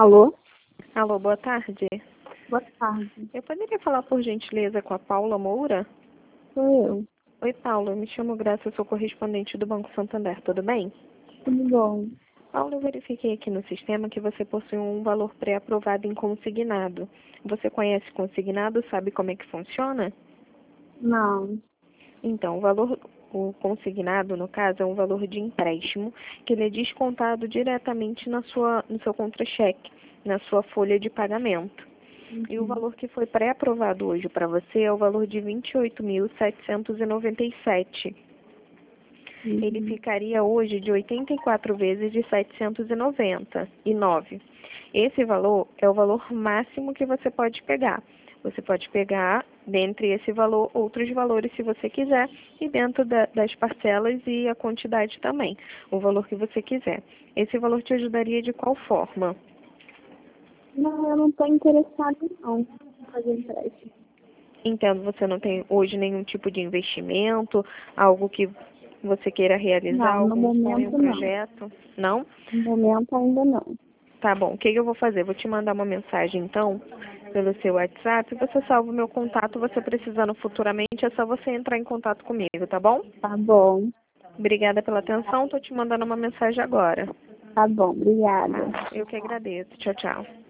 Alô? Alô, boa tarde. Boa tarde. Eu poderia falar, por gentileza, com a Paula Moura? Sou eu. Oi, Paula. Eu me chamo Graça, eu sou correspondente do Banco Santander. Tudo bem? Tudo bom? Paula, eu verifiquei aqui no sistema que você possui um valor pré-aprovado em consignado. Você conhece consignado? Sabe como é que funciona? Não. Então, o consignado, no caso, é um valor de empréstimo que ele é descontado diretamente no seu contra-cheque, na sua folha de pagamento. E o valor que foi pré-aprovado hoje para você é o valor de 28.797. Ele ficaria hoje de 84 vezes de 799. Esse valor é o valor máximo que você pode pegar. Você pode pegar, dentre esse valor, outros valores se você quiser, e dentro das parcelas e a quantidade também, o valor que você quiser. Esse valor te ajudaria de qual forma? Não, eu não estou interessada não em fazer empréstimo. Entendo, você não tem hoje nenhum tipo de investimento, algo que você queira realizar, Não, no algum sonho, momento não. projeto? Não? No momento ainda não. Tá bom. O que eu vou fazer? Vou te mandar uma mensagem, então, pelo seu WhatsApp. Você salva o meu contato, você precisando futuramente, é só você entrar em contato comigo, tá bom? Tá bom. Obrigada pela atenção, tô te mandando uma mensagem agora. Tá bom, obrigada. Tá? Eu que agradeço. Tchau, tchau.